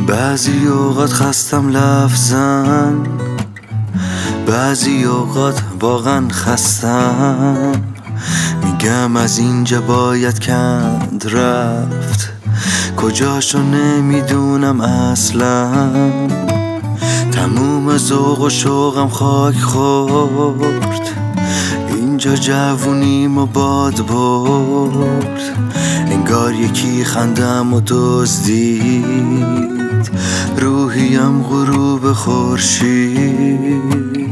بعضی اوقات خستم لفظن، بعضی اوقات واقعا خستم. میگم از اینجا باید کند رفت، کجاشو نمیدونم اصلا. تموم ذوق و شوقم خاک خورد، اینجا جوونیم و باد برد. انگار یکی خندم و دزدید روحیم غروب خورشید.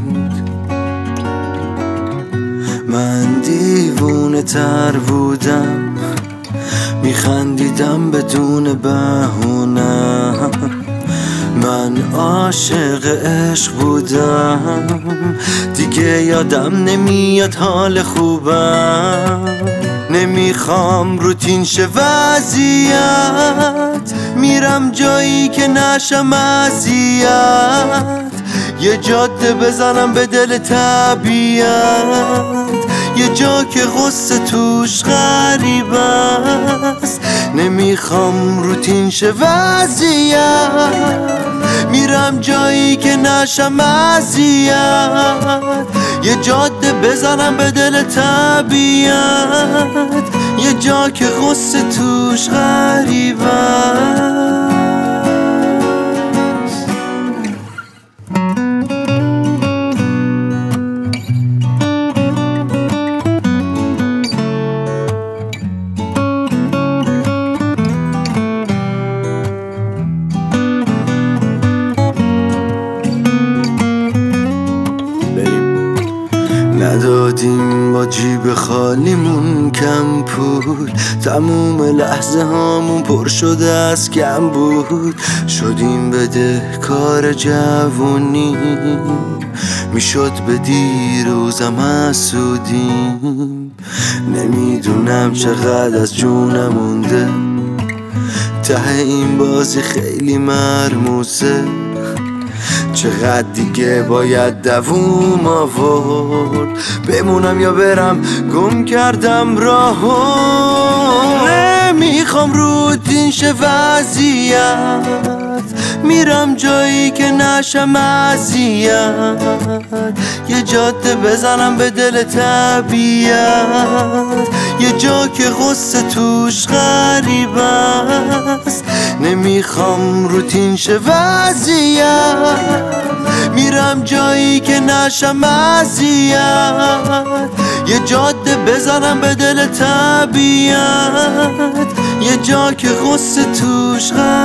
من دیوونه تر بودم، میخندیدم بدون بهونه. من عاشق عشق بودم، دیگه یادم نمیاد حال خوبم. نمیخوام روتین شه وضعیت، میرم جایی که نشم اذیت. یه جاده بزنم به دل طبیعت، یه جا که غصه توش غریب است. نمیخوام روتین شه وضعیت، میرم جایی که نشم اذیت. یه جاده بزنم به دل طبیعت، یه جا که غصه توش غریب است. ندادیم با جیب خالیمون کم پول، تموم لحظه هامون پر شده از کم بود. شدیم بدهکار جوونی، میشد به دیروزم حسودیم. نمیدونم چقدر از جونم مونده، ته این بازی خیلی مرموزه. چقدر دیگه باید دووم آورد، بمونم یا برم گم کردم راهو. نمیخوام روتین شه وضعیت، میرم جایی که نشم اذیت. یه جاده بزنم به دل طبیعت، یه جا که غصه توش غریب است. نمیخوام روتین شه وضعیت، میرم جایی که نشم اذیت. یه جاده بزنم به دل طبیعت، یه جا که غصه توش غریب